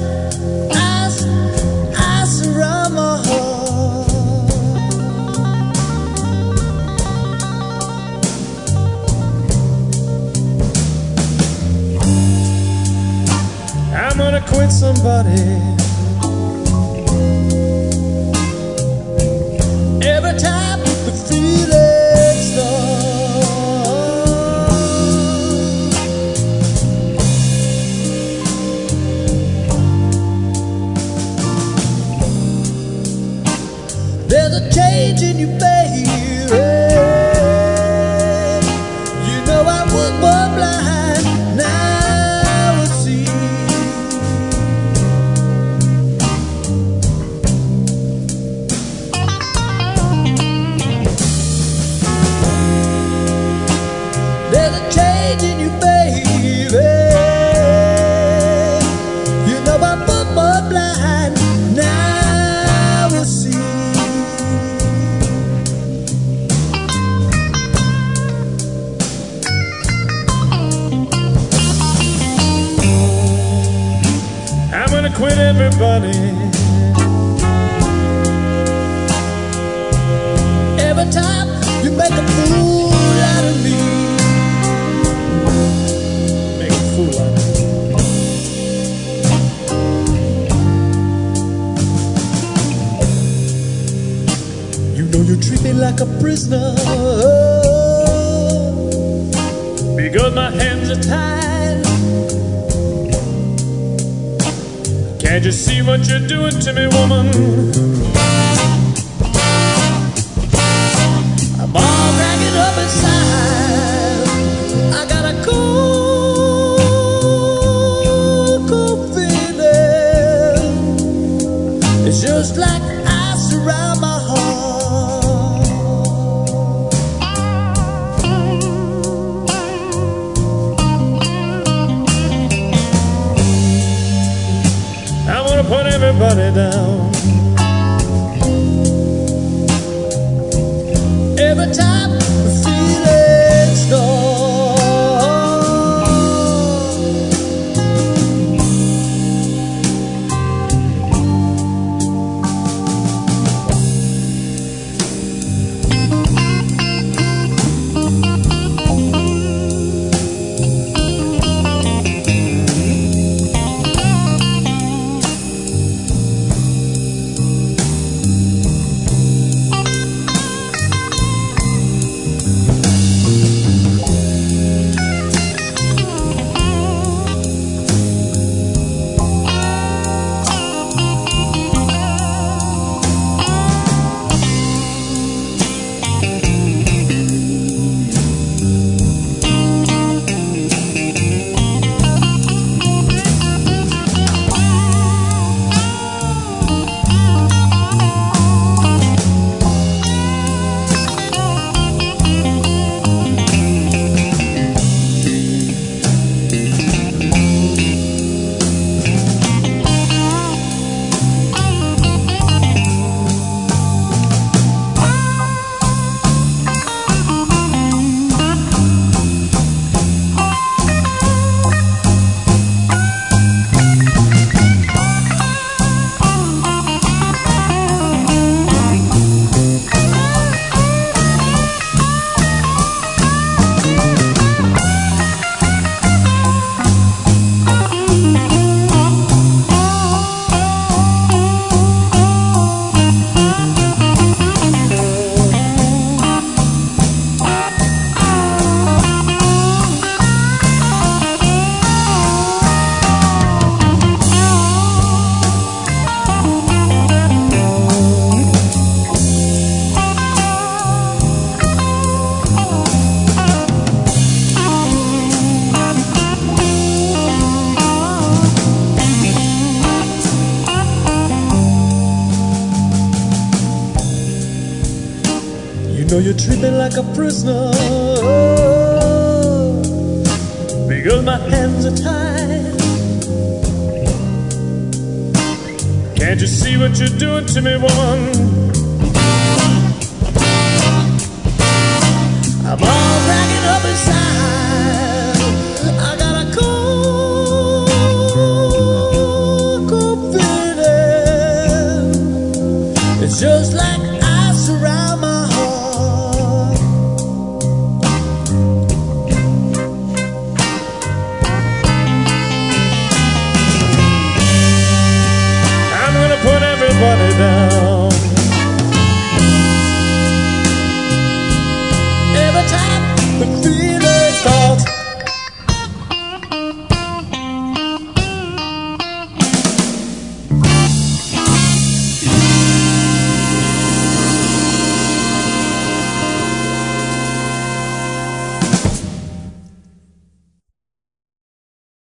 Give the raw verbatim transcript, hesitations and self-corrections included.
ice, ice around my heart. I'm gonna quit somebody every time the feeling starts. There's a change in you, baby. You know I was born blind, now I see. There's a change in you, baby. You know I'm born blind, now I see. I'm gonna quit everybody every time you make a fool out of me. Make a fool out of me. You know you treat me like a prisoner because my hands are tied. Can't you see what you're doing to me, woman? I'm all ragged up inside. I got a cold, cold feeling. It's just like ice around my heart. I'm gonna put everybody down every time the feeling starts. know you treat me like a prisoner because my hands are tied. Can't you see what you're doing to me, woman?